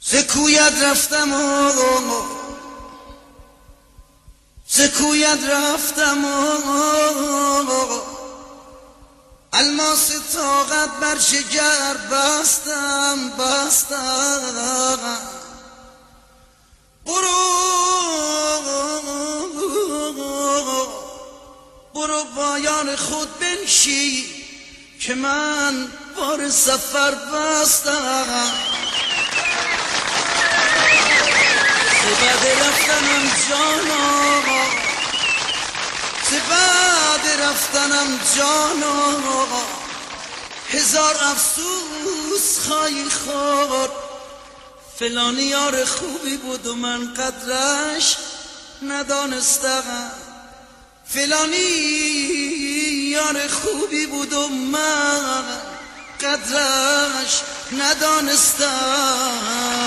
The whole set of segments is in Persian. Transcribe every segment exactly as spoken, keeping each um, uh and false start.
ز کویت رفتم و ز کویت رفتم و الماس طاقت بر شجر بستم بستم برو برو با یار خود بنشی که من بار سفر بستم ز بعد رفتنم جانا ز بعد رفتنم جانا هزار افسوس خواهی خورد فلانی یار خوبی بود و من قدرش ندانستم فلانی یار خوبی بود و من قدرش ندانستم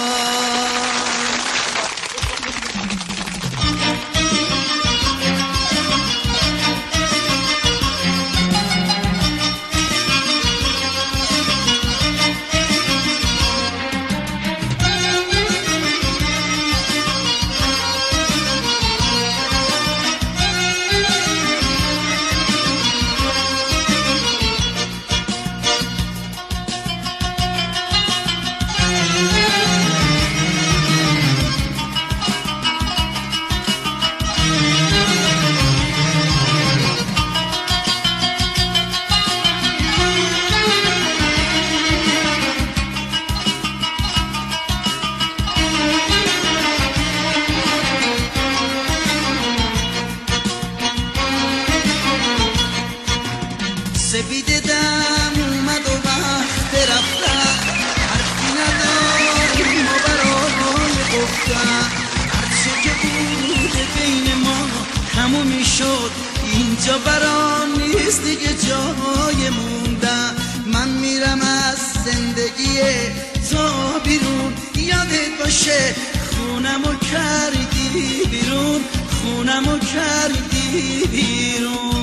سپیده دم اومد و وقت رفتن حرفی نداریم و برای گفتن هرچه که بوده بین ما تمومی شد اینجا برام نیست دیگه جای موندن من میرم از زندگی تا بیرون یادت باشه خونمو کردی بیرون خونمو کردی بیرون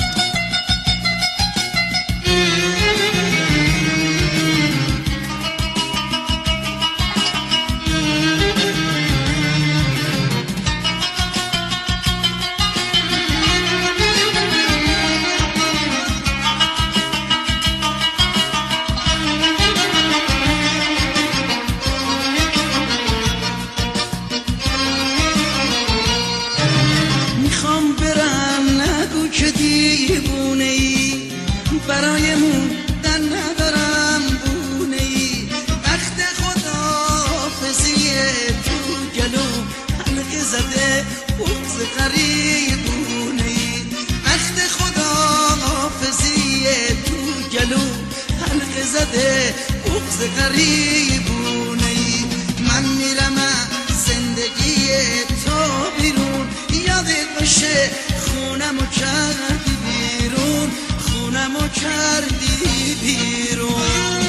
میخوام برم نگو که دیوونه ای برای موندن ندارم بونه ای وقت خداحافظیه تو گلو حلقه زده بغض غریبونه ای وقت خداحافظیه تو گلو حلقه زده بغض غریبونه ای من میرم از زندگی تا بیرون یادت باشه خونمو کردی بیرون خونمو کردی بیرون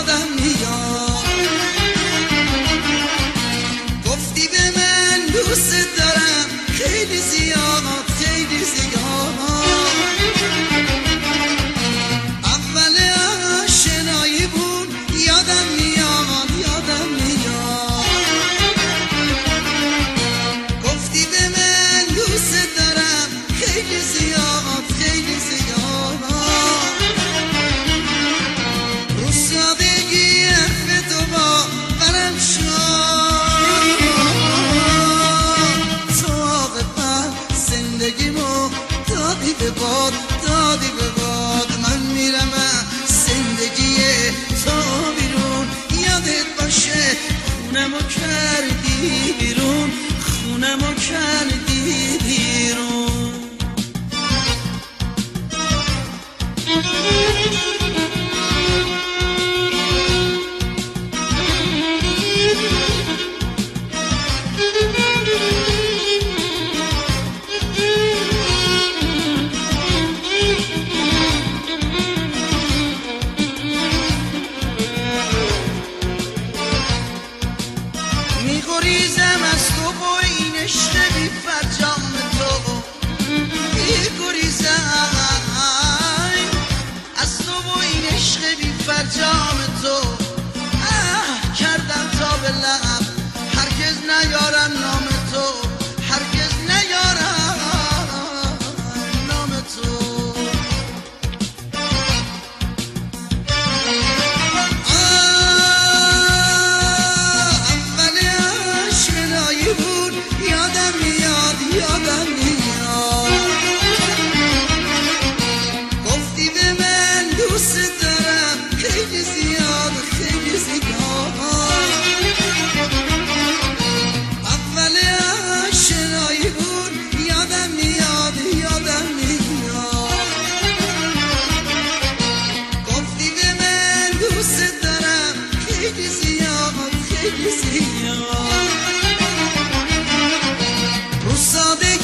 دوست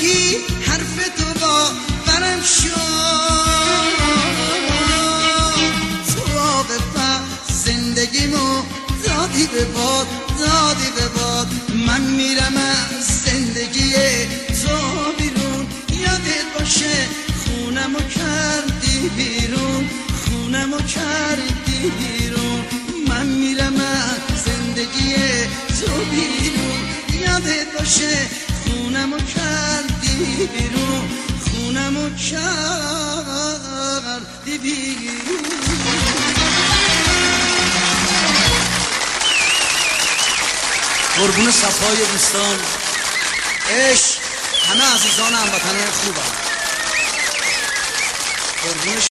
زندگی حرف تو با برم شد تو آب زندگیمو دادی به باد دادی به باد من میرم از زندگی تو بیرون یادت باشه خونمو کردی بیرون خونمو کردی بیرون من میرم از زندگی تو بیرون یادت باشه خونمو کردی بیرون خونمو کردی بیرون. قربون صفای دوستان عشق همه عزیزان هموطنان خوبم قربون